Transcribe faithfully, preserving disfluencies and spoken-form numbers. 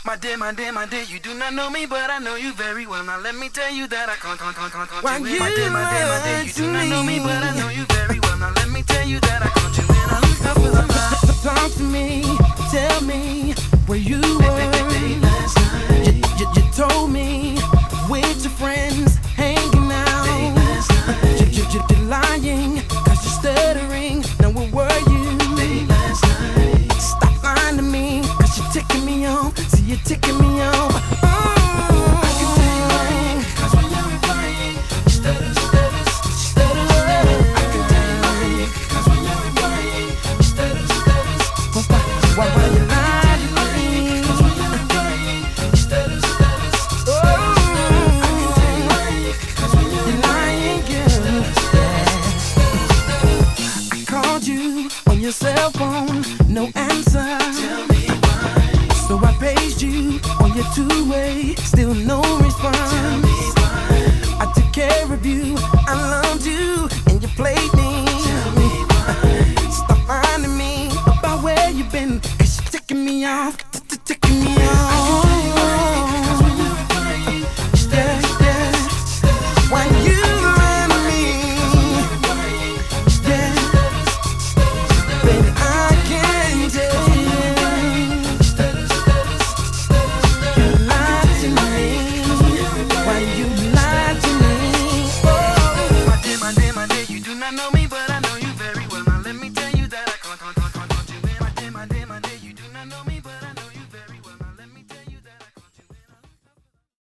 My dear, my dear, my dear, you do not know me, but I know you very well. Now let me tell you that I can't, can't, can't, can't, can't Why you you in. My dear, my dear, my dear, you do not know me, me. but I know you very well. Now let me tell you that I can't you in. I look up with a mind. Talk to me, tell me where you were. Last night. You, you, you told me with your friends hanging out. Last night. You, you, you, you're lying, cause you're stuttering. Now where were you? Last night. Stop lying to me, cause you're ticking me off. See, you're ticking me off. Oh, I can tell you lying, cause when you're replying, you stutter, stutter, stutter, stutter. I can tell you lying, cause when you're replying, you stutter, stutter, stutter. why, why you lying to me? Cause when you're replying, you stutter, stutter, stutter. I can tell you lying, cause when you're You're lying, girl. I called you on your cell phone, no answer. tell me why, So I paged you on your two-way, still no response. tell me why, I took care of you, I loved you, and you played me. tell me why. Stop lying to me about where you've been, cause you're ticking me off.